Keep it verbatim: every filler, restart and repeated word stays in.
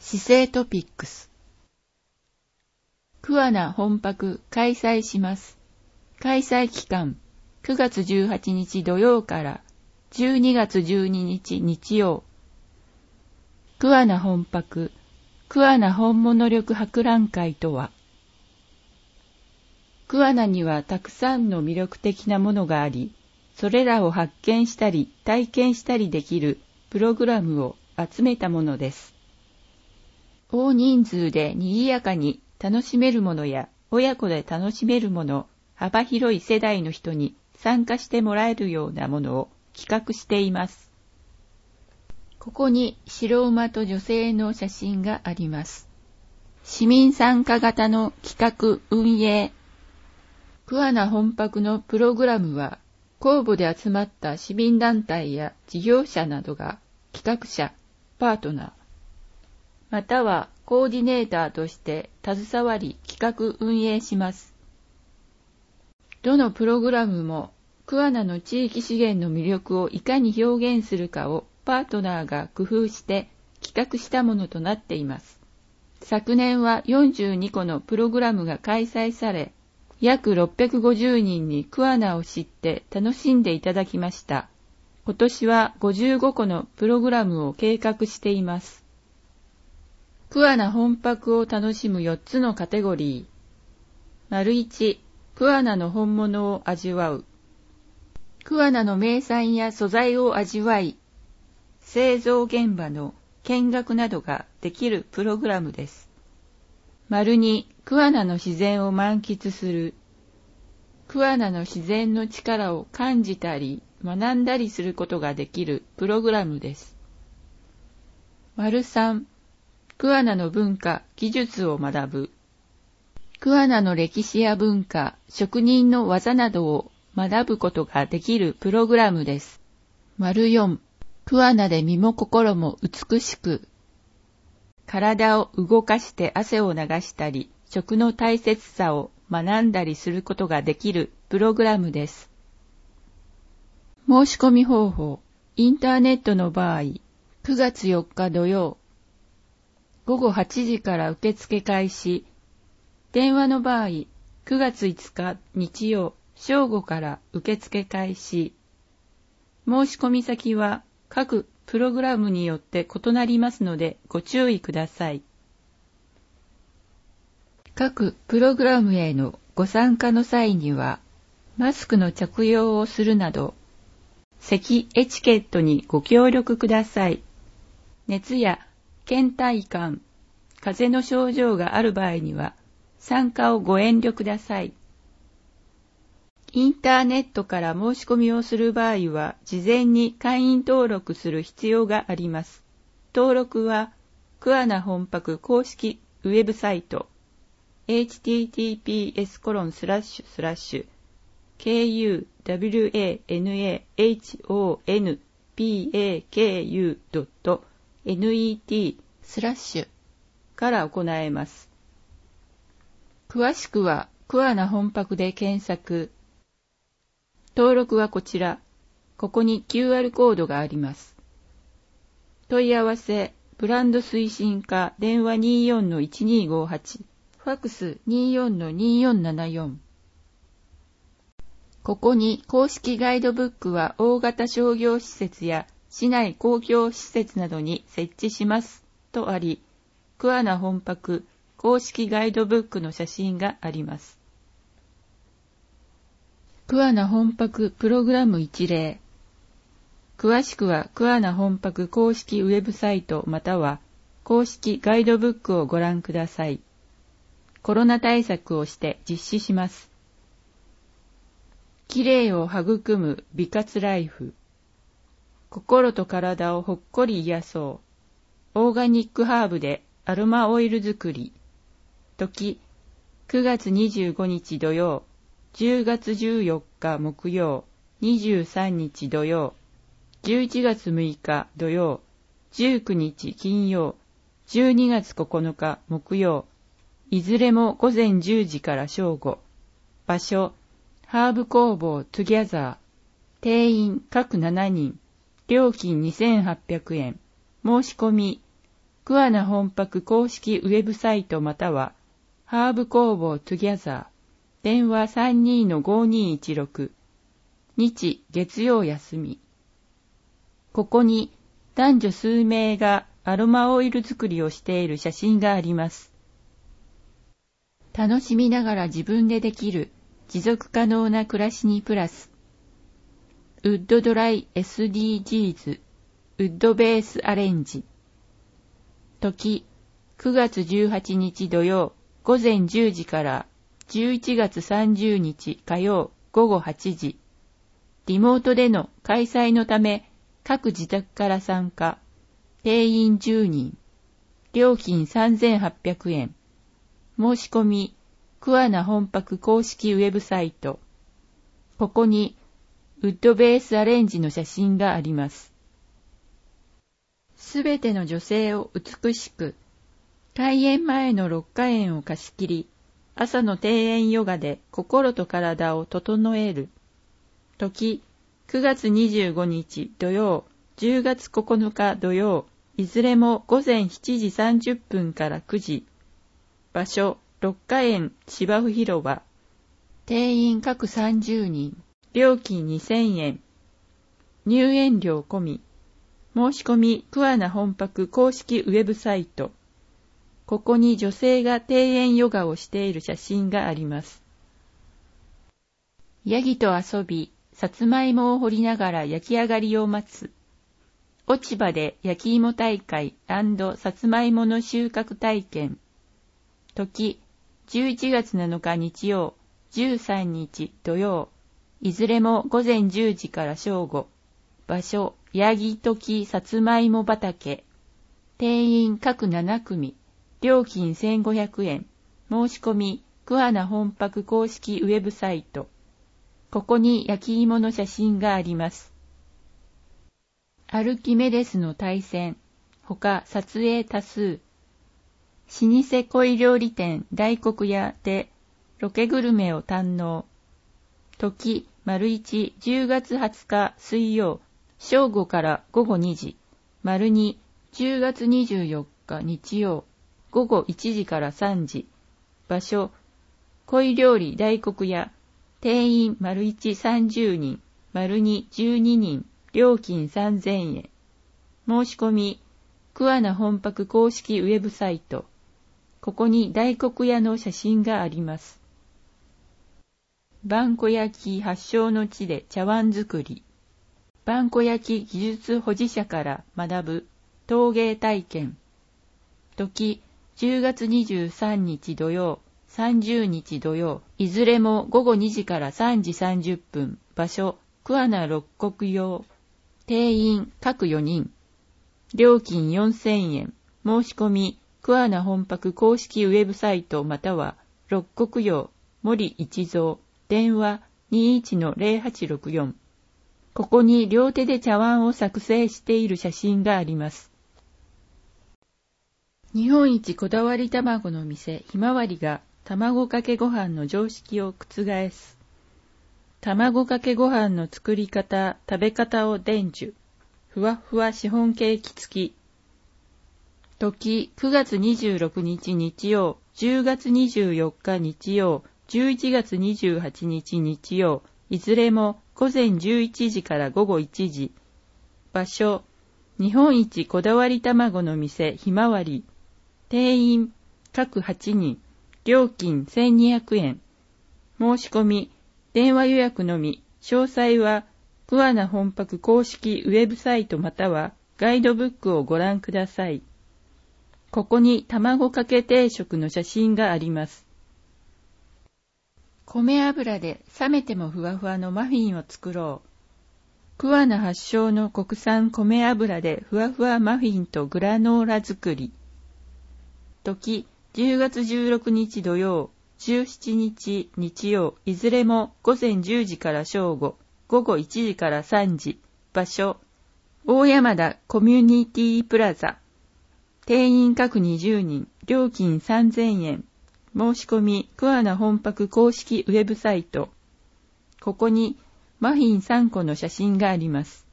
姿勢トピックス。桑名本泊開催します。開催期間、くがつじゅうはちにち土曜からじゅうにがつじゅうににち日曜。桑名本泊、桑名本物力博覧会とは、桑名にはたくさんの魅力的なものがあり、それらを発見したり体験したりできるプログラムを集めたものです。大人数で賑やかに楽しめるものや親子で楽しめるもの、幅広い世代の人に参加してもらえるようなものを企画しています。ここに白馬と女性の写真があります。市民参加型の企画運営。桑名本泊のプログラムは、公募で集まった市民団体や事業者などが企画者、パートナー、またはコーディネーターとして携わり企画運営します。どのプログラムも桑名の地域資源の魅力をいかに表現するかをパートナーが工夫して企画したものとなっています。昨年はよんじゅうにこのプログラムが開催され、約ろっぴゃくごじゅうにんに桑名を知って楽しんでいただきました。今年はごじゅうごこのプログラムを計画しています。桑名本泊を楽しむよっつのカテゴリー。いち、桑名の本物を味わう。桑名の名産や素材を味わい、製造現場の見学などができるプログラムです。に、桑名の自然を満喫する。桑名の自然の力を感じたり、学んだりすることができるプログラムです。さん、桑名の文化、技術を学ぶ。桑名の歴史や文化、職人の技などを学ぶことができるプログラムです。よん、桑名で身も心も美しく。体を動かして汗を流したり、食の大切さを学んだりすることができるプログラムです。申し込み方法。インターネットの場合、くがつよっか土曜、ごごはちじから受付開始。電話の場合、くがついつか日曜、正午から受付開始。申し込み先は各プログラムによって異なりますのでご注意ください。各プログラムへのご参加の際には、マスクの着用をするなど、咳エチケットにご協力ください。熱や倦怠感、風邪の症状がある場合には、参加をご遠慮ください。インターネットから申し込みをする場合は、事前に会員登録する必要があります。登録は、桑名本泊公式ウェブサイト、エイチティーティーピーエスコロンスラッシュスラッシュケーユーダブリューエーエヌエーエイチオーエヌピーエーケーユードットネット スラッシュから行えます。詳しくは、桑名本泊で検索。登録はこちら。ここに キューアール コードがあります。問い合わせ、ブランド推進課電話 にじゅうよんのいちにーごーはち、ファックス にじゅうよんのにーよんななよん。ここに公式ガイドブックは大型商業施設や市内公共施設などに設置しますとあり、桑名本泊公式ガイドブックの写真があります。桑名本泊プログラム一例。詳しくは桑名本泊公式ウェブサイトまたは公式ガイドブックをご覧ください。コロナ対策をして実施します。きれいを育む美活ライフ。心と体をほっこり癒そう。オーガニックハーブでアロマオイル作り。時、くがつにじゅうごにち土曜、じゅうがつじゅうよっか木曜、にじゅうさんにち土曜、じゅういちがつむいか土曜、じゅうくにち金曜、じゅうにがつここのか木曜、いずれもごぜんじゅうじから正午。場所、ハーブ工房トゥギャザー。定員各しちにん。料金にせんはっぴゃくえん。申し込み、 桑名本泊公式ウェブサイトまたは、ハーブ工房トゥギャザー、電話 さんにーのごにーいちろく、日月曜休み。ここに男女数名がアロマオイル作りをしている写真があります。楽しみながら自分でできる持続可能な暮らしにプラス。ウッドドライ エスディージーズ ウッドベースアレンジ。時くがつじゅうはちにち土曜午前じゅうじからじゅういちがつさんじゅうにち火曜午後はちじ。リモートでの開催のため各自宅から参加。定員じゅうにん。料金さんぜんはっぴゃくえん。申し込み、桑名本泊公式ウェブサイト。ここに、ウッドベースアレンジの写真があります。すべての女性を美しく、開園前の六花園を貸し切り、朝の庭園ヨガで心と体を整える。時、くがつにじゅうごにち土曜、じゅうがつここのか土曜、いずれも午前しちじさんじゅっぷんからくじ。場所、六花園芝生広場。定員各さんじゅうにん。料金にせんえん。入園料込み。申し込み、桑名本泊公式ウェブサイト。ここに女性が庭園ヨガをしている写真があります。ヤギと遊び、さつまいもを掘りながら焼き上がりを待つ。落ち葉で焼き芋大会&さつまいもの収穫体験。時、じゅういちがつなのか日曜、じゅうさんにち土曜、いずれも午前じゅうじから正午。場所、ヤギ時さつまいも畑。定員各ななくみ。料金せんごひゃくえん。申し込み、桑名本泊公式ウェブサイト。ここに焼き芋の写真があります。アルキメデスの対戦。他撮影多数。老舗鯉料理店大黒屋でロケグルメを堪能。時、丸一、じゅうがつはつか水曜、正午から午後にじ。丸二、じゅうがつにじゅうよっか日曜、午後いちじからさんじ。場所、鯉料理大黒屋。定員丸一さんじゅうにん、丸二じゅうににん。料金さんぜんえん。申し込み、桑名本泊公式ウェブサイト。ここに大黒屋の写真があります。萬古焼発祥の地で茶碗作り。萬古焼技術保持者から学ぶ陶芸体験。時、じゅうがつにじゅうさんにち土曜、さんじゅうにち土曜、いずれも午後にじからさんじさんじゅっぷん。場所、桑名六国用。定員各よにん。料金よんせんえん。申し込み、桑名本泊公式ウェブサイトまたは六国用森一蔵。電話 にじゅういちのゼロはちろくよん。ここに両手で茶碗を作成している写真があります。日本一こだわり卵の店ひまわりが卵かけご飯の常識を覆す。卵かけご飯の作り方、食べ方を伝授。ふわふわシフォンケーキ付き。時、くがつにじゅうろくにち日曜、じゅうがつにじゅうよっか日曜、じゅういちがつにじゅうはちにち日曜、いずれも午前じゅういちじから午後いちじ。場所、日本一こだわり卵の店ひまわり。定員、各はちにん。料金せんにひゃくえん。申し込み、電話予約のみ。詳細は、桑名本泊公式ウェブサイトまたはガイドブックをご覧ください。ここに卵かけ定食の写真があります。米油で冷めてもふわふわのマフィンを作ろう。桑名発祥の国産米油でふわふわマフィンとグラノーラ作り。時、じゅうがつじゅうろくにち土曜、じゅうしちにち日曜、いずれも午前じゅうじから正午、午後いちじからさんじ。場所、大山田コミュニティプラザ。定員各にじゅうにん、料金さんぜんえん。申し込み、桑名本泊公式ウェブサイト。ここにマフィンさんこの写真があります。